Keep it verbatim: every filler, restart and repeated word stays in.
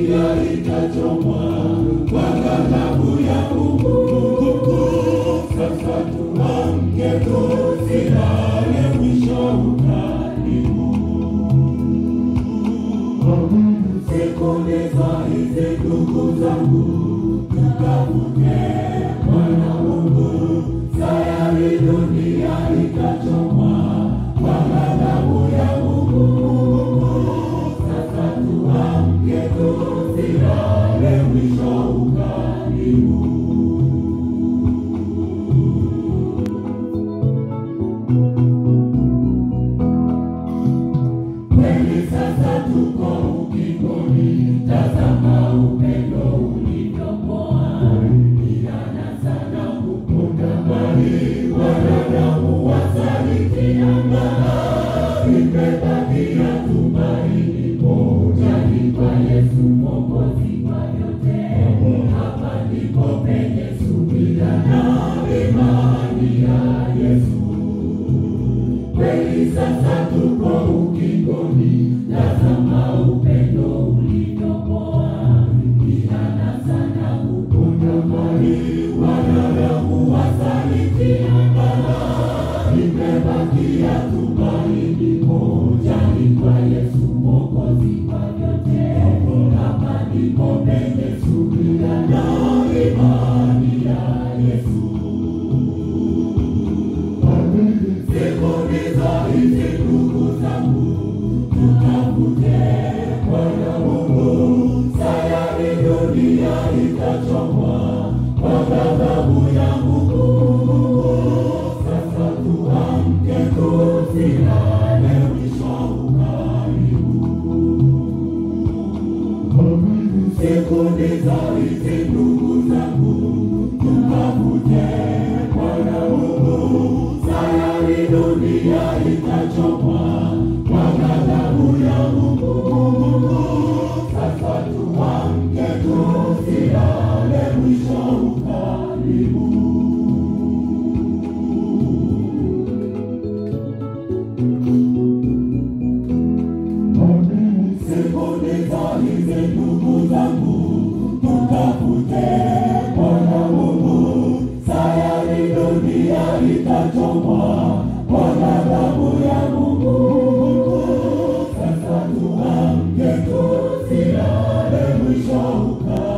dunia itachomwa kwa ghadhabu ya Mungu. Sasa tuamke tusilale, mwisho ukaribu. Sekunde za hizi ndugu zangu, tutafute Bwana Mungu. Sayari dunia itachomwa kwa ghadhabu ya Mungu. Sasa tuamke tusilale, mwisho ukaribu. Kweli sasa tuko ukingoni, tazama upendo ulivyopoa. Iliana sana kuponda mbali, wanadamu wasalitiana. Imebakia tumaini moja, ni kwa Yesu Mwokozi wa yote. Hapa ndipo penye subira na imani ya Yesu. Kweli sasa tuko ukingoni, tazama upendo ulivyopoa. Iliana sana kuponda mbali, wanadamu wasalitiana. Imebakia tumaini moja, ni kwa Yesu Mwokozi wa yote. Hapa ndipo penye subira na imani ya Yesu. Sekunde za hizi ndugu zangu, tutafute Bwana Mungu. Sayari dunia itachomwa kwa ghadhabu ya Mungu. Sasa tuamke tusilale, mwisho ukaribu. Sekunde za hizi ndugu zangu, tutafute Bwana Mungu. Sayari dunia itachomwa kwa ghadhabu ya Mungu. Sasa tuamke tusilale, mwisho ukaribu. Sekunde za hizi ndugu zangu, tutafute Bwana Mungu. Sayari dunia itachomwa kwa ghadhabu ya Mungu. Sasa tuamke tusilale, mwisho ukaribu.